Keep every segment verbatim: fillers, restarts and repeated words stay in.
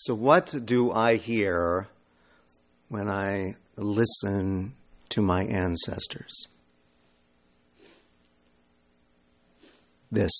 So what do I hear when I listen to my ancestors? This.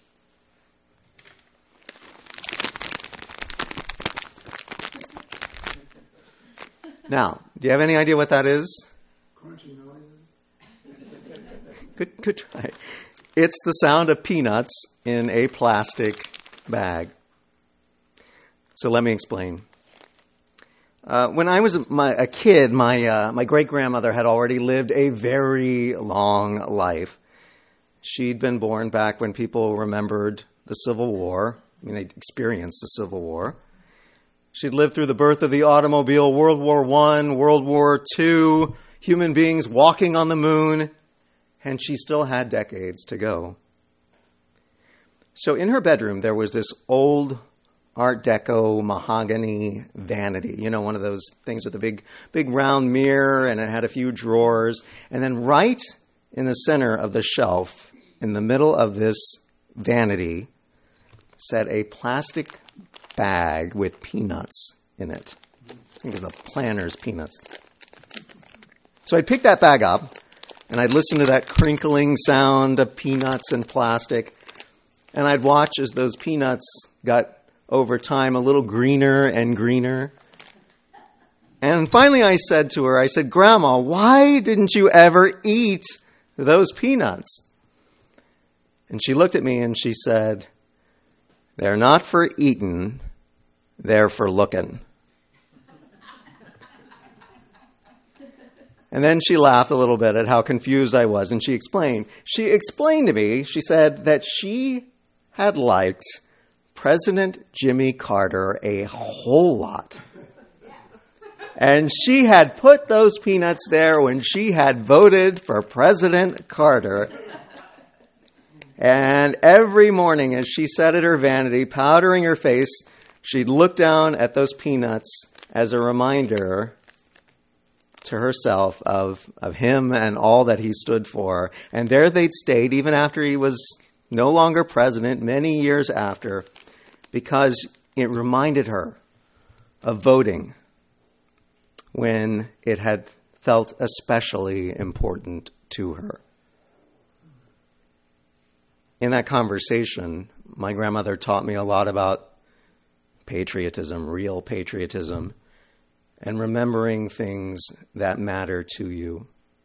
Now, do you have any idea what that is? Crunchy noises. Good, good try. It's the sound of peanuts in a plastic bag. So let me explain. Uh, when I was my, a kid, my uh, my great-grandmother had already lived a very long life. She'd been born back when people remembered the Civil War. I mean, they experienced the Civil War. She'd lived through the birth of the automobile, World War One, World War Two, human beings walking on the moon, and she still had decades to go. So in her bedroom, there was this old Art Deco mahogany vanity, you know, one of those things with a big, big round mirror, and it had a few drawers. And then right in the center of the shelf, in the middle of this vanity, sat a plastic bag with peanuts in it. Think of the Planters peanuts. So I'd pick that bag up, and I'd listen to that crinkling sound of peanuts and plastic, and I'd watch as those peanuts got, over time, a little greener and greener. And finally I said to her, I said, "Grandma, why didn't you ever eat those peanuts?" And she looked at me and she said, "They're not for eatin', they're for lookin'." And then she laughed a little bit at how confused I was, and she explained. She explained to me, she said that she had liked President Jimmy Carter a whole lot. And she had put those peanuts there when she had voted for President Carter. And every morning as she sat at her vanity, powdering her face, she'd look down at those peanuts as a reminder to herself of, of him and all that he stood for. And there they'd stayed even after he was no longer president, many years after, because it reminded her of voting when it had felt especially important to her. In that conversation, my grandmother taught me a lot about patriotism, real patriotism, and remembering things that matter to you.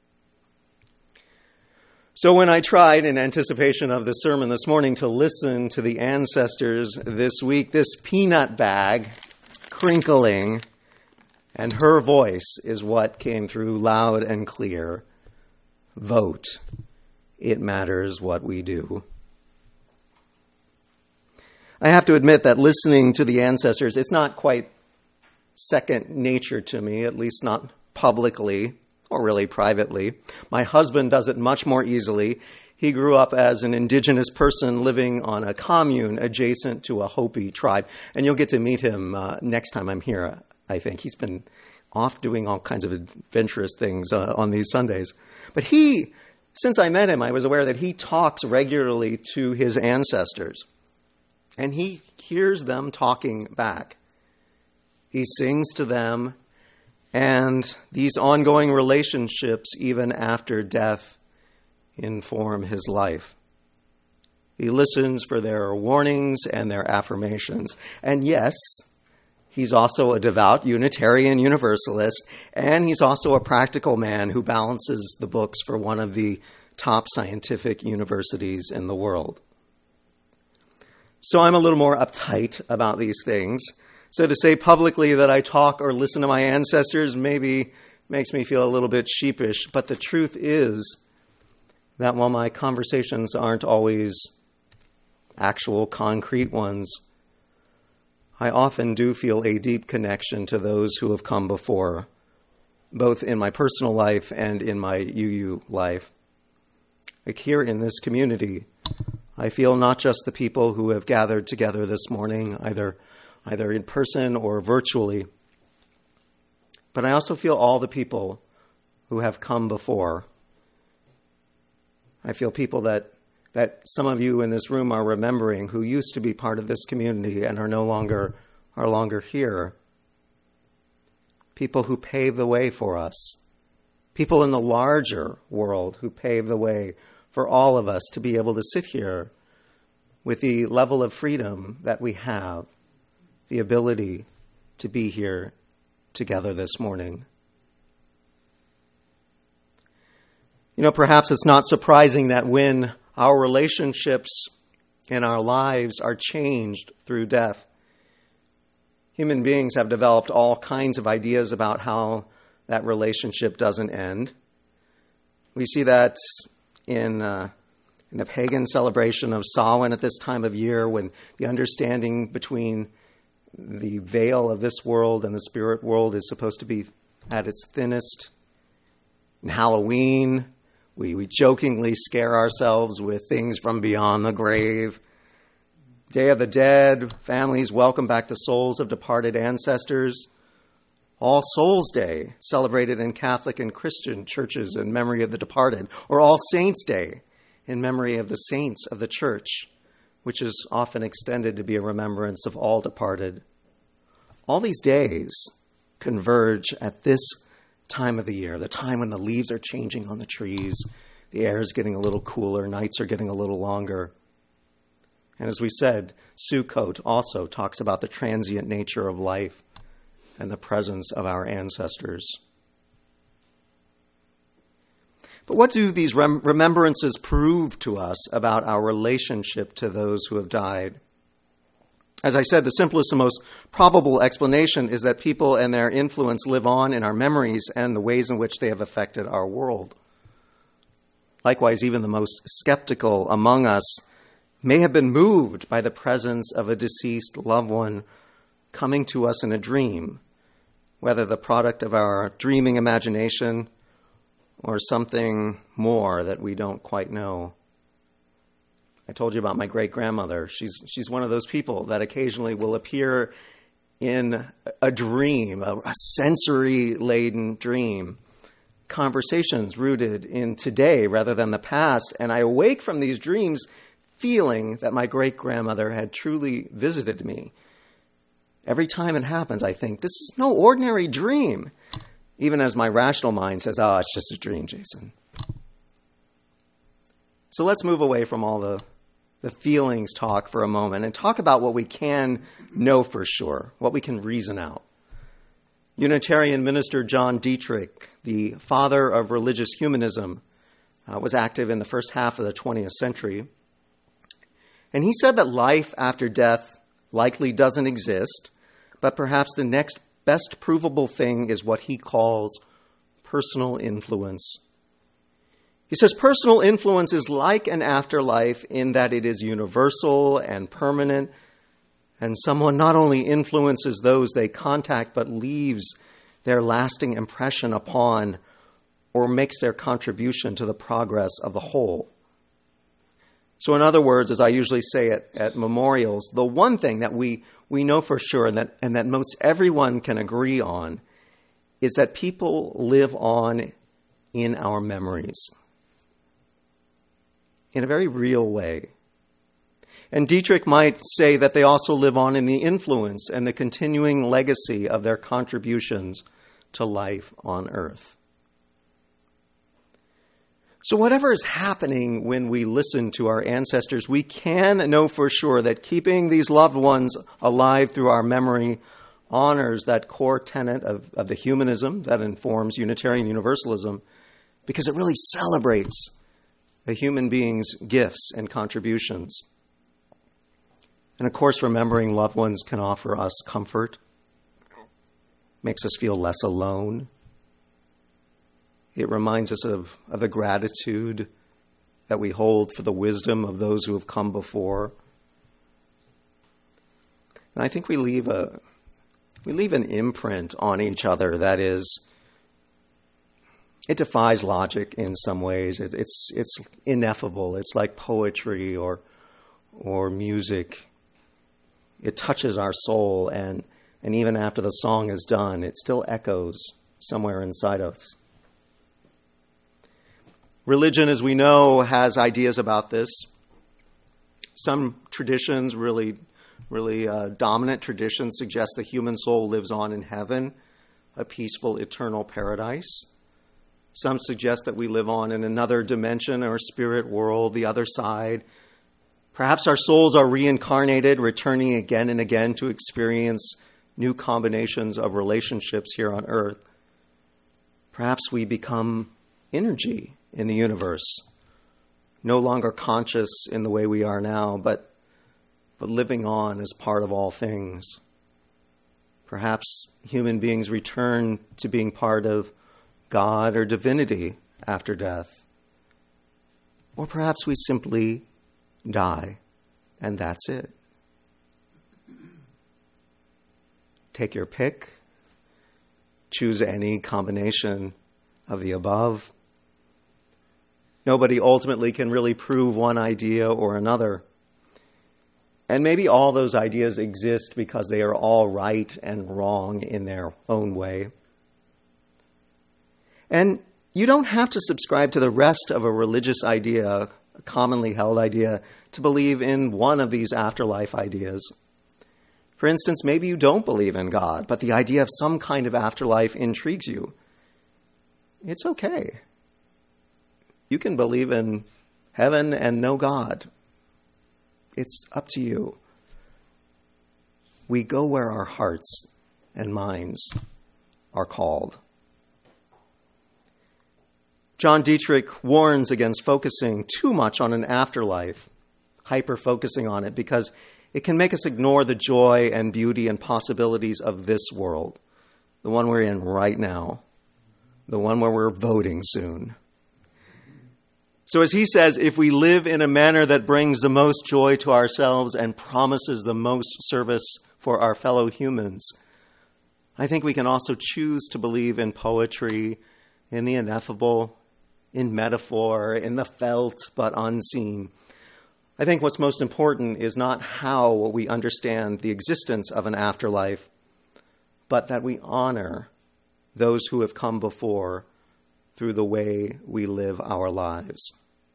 So when I tried, in anticipation of the sermon this morning, to listen to the ancestors this week, this peanut bag crinkling, and her voice is what came through loud and clear. Vote. It matters what we do. I have to admit that listening to the ancestors, it's not quite second nature to me, at least not publicly. Or really privately. My husband does it much more easily. He grew up as an indigenous person living on a commune adjacent to a Hopi tribe. And you'll get to meet him uh, next time I'm here, I think. He's been off doing all kinds of adventurous things uh, on these Sundays. But he, since I met him, I was aware that he talks regularly to his ancestors. And he hears them talking back. He sings to them. And these ongoing relationships, even after death, inform his life. He listens for their warnings and their affirmations. And yes, he's also a devout Unitarian Universalist, and he's also a practical man who balances the books for one of the top scientific universities in the world. So I'm a little more uptight about these things. So to say publicly that I talk or listen to my ancestors maybe makes me feel a little bit sheepish. But the truth is that while my conversations aren't always actual concrete ones, I often do feel a deep connection to those who have come before, both in my personal life and in my U U life. Like here in this community, I feel not just the people who have gathered together this morning, either either in person or virtually. But I also feel all the people who have come before. I feel people that, that some of you in this room are remembering who used to be part of this community and are no longer are longer here. People who pave the way for us. People in the larger world who pave the way for all of us to be able to sit here with the level of freedom that we have, the ability to be here together this morning. You know, perhaps it's not surprising that when our relationships in our lives are changed through death, human beings have developed all kinds of ideas about how that relationship doesn't end. We see that in, uh, in the pagan celebration of Samhain at this time of year, when the understanding between the veil of this world and the spirit world is supposed to be at its thinnest. In Halloween, we, we jokingly scare ourselves with things from beyond the grave. Day of the Dead, families welcome back the souls of departed ancestors. All Souls Day, celebrated in Catholic and Christian churches in memory of the departed. Or All Saints Day, in memory of the saints of the church, which is often extended to be a remembrance of all departed. All these days converge at this time of the year, the time when the leaves are changing on the trees, the air is getting a little cooler, nights are getting a little longer. And as we said, Sukkot also talks about the transient nature of life and the presence of our ancestors. But what do these rem- remembrances prove to us about our relationship to those who have died? As I said, the simplest and most probable explanation is that people and their influence live on in our memories and the ways in which they have affected our world. Likewise, even the most skeptical among us may have been moved by the presence of a deceased loved one coming to us in a dream, whether the product of our dreaming imagination or something more that we don't quite know. I told you about my great-grandmother. She's she's one of those people that occasionally will appear in a dream, a, a sensory-laden dream, conversations rooted in today rather than the past, and I awake from these dreams feeling that my great-grandmother had truly visited me. Every time it happens, I think, this is no ordinary dream, even as my rational mind says, oh, it's just a dream, Jason. So let's move away from all the, the feelings talk for a moment and talk about what we can know for sure, what we can reason out. Unitarian minister John Dietrich, the father of religious humanism, uh, was active in the first half of the twentieth century. And he said that life after death likely doesn't exist, but perhaps the next best provable thing is what he calls personal influence. He says personal influence is like an afterlife in that it is universal and permanent, and someone not only influences those they contact, but leaves their lasting impression upon or makes their contribution to the progress of the whole. So in other words, as I usually say at, at memorials, the one thing that we, we know for sure and that, and that most everyone can agree on is that people live on in our memories in a very real way. And Dietrich might say that they also live on in the influence and the continuing legacy of their contributions to life on earth. So whatever is happening when we listen to our ancestors, we can know for sure that keeping these loved ones alive through our memory honors that core tenet of, of the humanism that informs Unitarian Universalism, because it really celebrates the human being's gifts and contributions. And of course, remembering loved ones can offer us comfort, makes us feel less alone. It reminds us of, of the gratitude that we hold for the wisdom of those who have come before. And I think we leave a we leave an imprint on each other that is, it defies logic in some ways. It, it's it's ineffable. It's like poetry or or music. It touches our soul, and and even after the song is done, it still echoes somewhere inside us. Religion, as we know, has ideas about this. Some traditions really really uh, dominant tradition suggests the human soul lives on in heaven, a peaceful, eternal paradise. Some suggest that we live on in another dimension or spirit world, the other side. Perhaps our souls are reincarnated, returning again and again to experience new combinations of relationships here on earth. Perhaps we become energy in the universe, no longer conscious in the way we are now, but, but living on as part of all things. Perhaps human beings return to being part of God or divinity after death. Or perhaps we simply die, and that's it. Take your pick. Choose any combination of the above. Nobody ultimately can really prove one idea or another. And maybe all those ideas exist because they are all right and wrong in their own way. And you don't have to subscribe to the rest of a religious idea, a commonly held idea, to believe in one of these afterlife ideas. For instance, maybe you don't believe in God, but the idea of some kind of afterlife intrigues you. It's okay. You can believe in heaven and no God. It's up to you. We go where our hearts and minds are called. John Dietrich warns against focusing too much on an afterlife, hyper-focusing on it, because it can make us ignore the joy and beauty and possibilities of this world, the one we're in right now, the one where we're voting soon. So as he says, if we live in a manner that brings the most joy to ourselves and promises the most service for our fellow humans, I think we can also choose to believe in poetry, in the ineffable, in metaphor, in the felt but unseen. I think what's most important is not how we understand the existence of an afterlife, but that we honor those who have come before through the way we live our lives.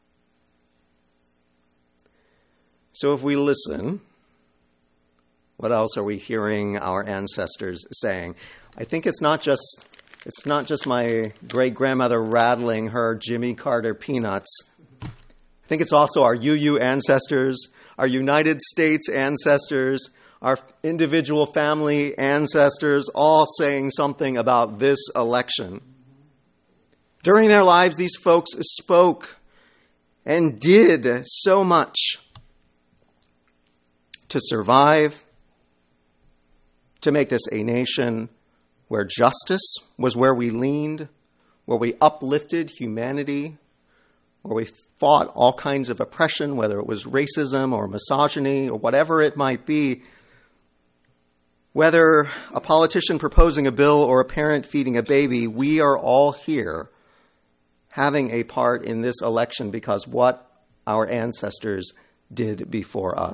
So if we listen, what else are we hearing our ancestors saying? I think it's not just it's not just my great-grandmother rattling her Jimmy Carter peanuts. I think it's also our U U ancestors, our United States ancestors, our individual family ancestors, all saying something about this election. During their lives, these folks spoke and did so much to survive, to make this a nation where justice was where we leaned, where we uplifted humanity, where we fought all kinds of oppression, whether it was racism or misogyny or whatever it might be. Whether a politician proposing a bill or a parent feeding a baby, we are all here having a part in this election because what our ancestors did before us.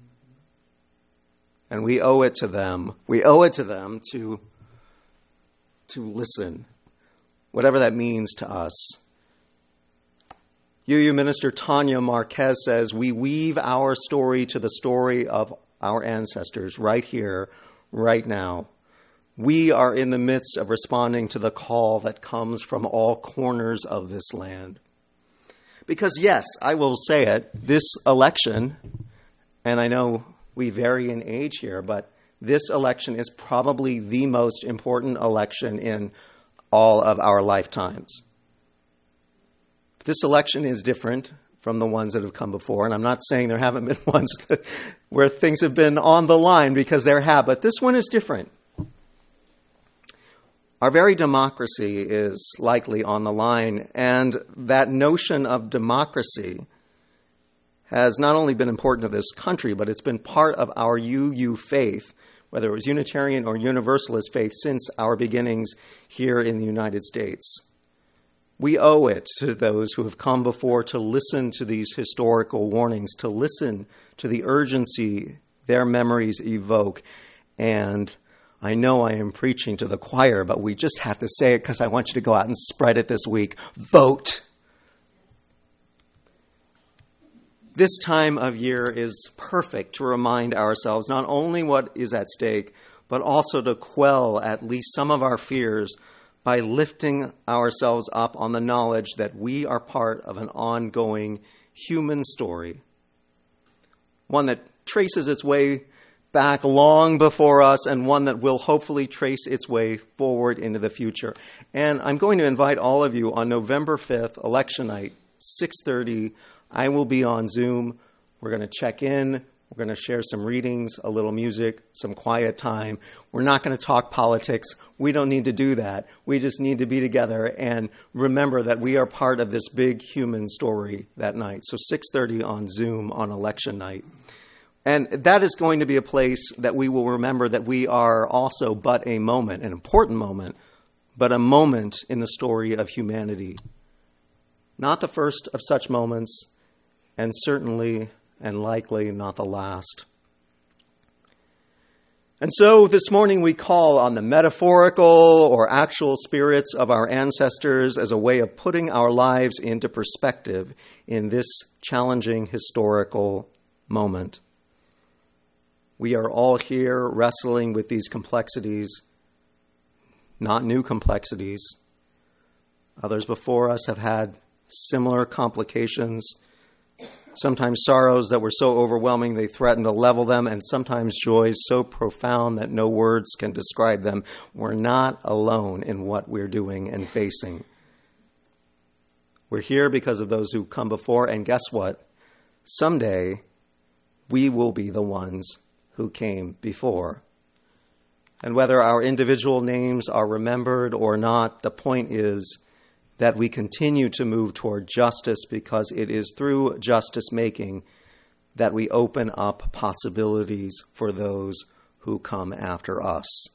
And we owe it to them. We owe it to them to, to listen, whatever that means to us. U U Minister Tanya Marquez says, we weave our story to the story of our ancestors right here, right now. We are in the midst of responding to the call that comes from all corners of this land. Because yes, I will say it, this election, and I know we vary in age here, but this election is probably the most important election in all of our lifetimes. This election is different from the ones that have come before, and I'm not saying there haven't been ones that, where things have been on the line, because there have, but this one is different. Our very democracy is likely on the line, and that notion of democracy has not only been important to this country, but it's been part of our U U faith, whether it was Unitarian or Universalist faith, since our beginnings here in the United States. We owe it to those who have come before to listen to these historical warnings, to listen to the urgency their memories evoke. And I know I am preaching to the choir, but we just have to say it because I want you to go out and spread it this week. Vote. This time of year is perfect to remind ourselves not only what is at stake, but also to quell at least some of our fears by lifting ourselves up on the knowledge that we are part of an ongoing human story, one that traces its way back long before us and one that will hopefully trace its way forward into the future. And I'm going to invite all of you on November fifth, election night, six thirty. I will be on Zoom. We're going to check in. We're going to share some readings, a little music, some quiet time. We're not going to talk politics. We don't need to do that. We just need to be together and remember that we are part of this big human story that night. So six thirty on Zoom on election night. And that is going to be a place that we will remember that we are also but a moment, an important moment, but a moment in the story of humanity. Not the first of such moments, and certainly and likely not the last. And so this morning we call on the metaphorical or actual spirits of our ancestors as a way of putting our lives into perspective in this challenging historical moment. We are all here wrestling with these complexities, not new complexities. Others before us have had similar complications, sometimes sorrows that were so overwhelming they threatened to level them, and sometimes joys so profound that no words can describe them. We're not alone in what we're doing and facing. We're here because of those who come before, and guess what? Someday we will be the ones who came before. And whether our individual names are remembered or not, the point is that we continue to move toward justice because it is through justice making that we open up possibilities for those who come after us.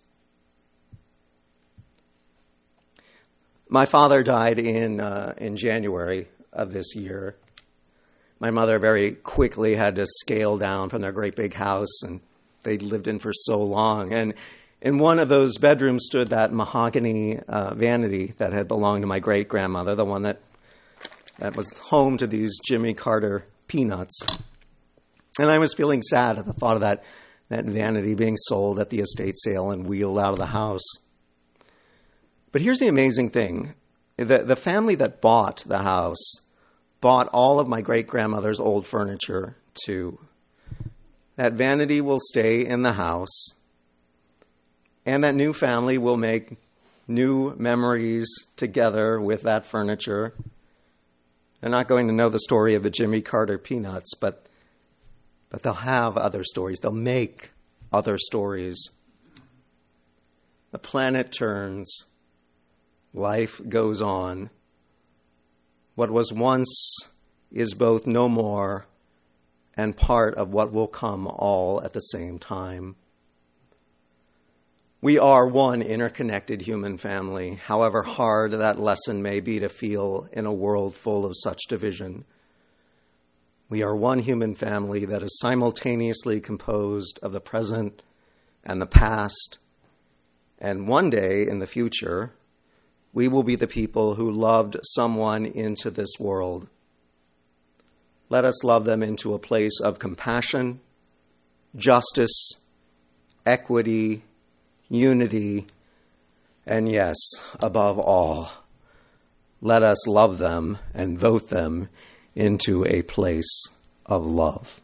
My father died in uh, in January of this year. My mother very quickly had to scale down from their great big house, and they'd lived in for so long. And in one of those bedrooms stood that mahogany uh, vanity that had belonged to my great-grandmother, the one that, that was home to these Jimmy Carter peanuts. And I was feeling sad at the thought of that, that vanity being sold at the estate sale and wheeled out of the house. But here's the amazing thing. The, the family that bought the house bought all of my great-grandmother's old furniture, too. That vanity will stay in the house, and that new family will make new memories together with that furniture. They're not going to know the story of the Jimmy Carter peanuts, but but they'll have other stories. They'll make other stories. The planet turns. Life goes on. What was once is both no more and part of what will come all at the same time. We are one interconnected human family, however hard that lesson may be to feel in a world full of such division. We are one human family that is simultaneously composed of the present and the past, and one day in the future, we will be the people who loved someone into this world. Let us love them into a place of compassion, justice, equity, unity, and yes, above all, let us love them and vote them into a place of love.